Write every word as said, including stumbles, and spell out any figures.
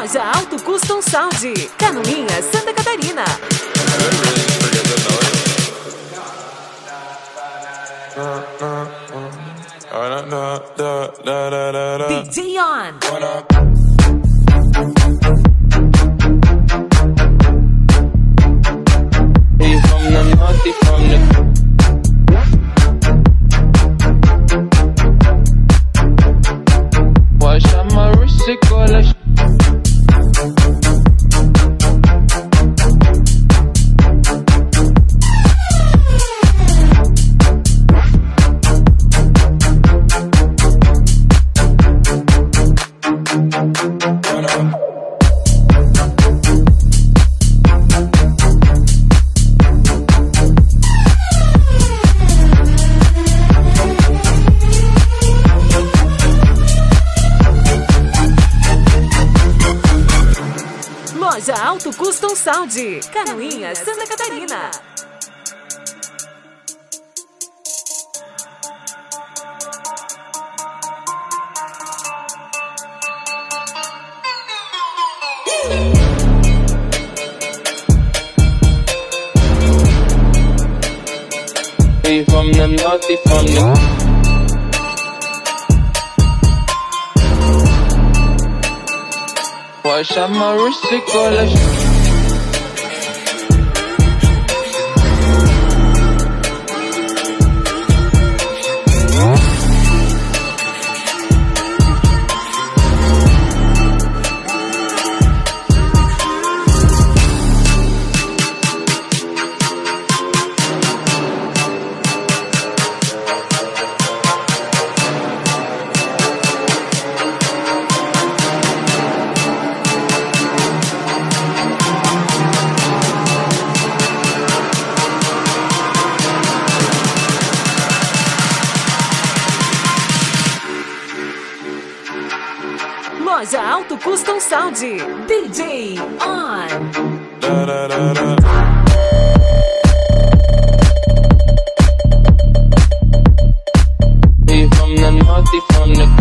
Loja Auto Custom Sound, Canoinhas, Santa Catarina. D J On. Loja Auto Custom Sound, Canoinhas, Santa Catarina. From the naughty, from the wash out my wrist, it go like Loja Auto Custom Sound, D J On. da, da, da, da. From the naughty, from the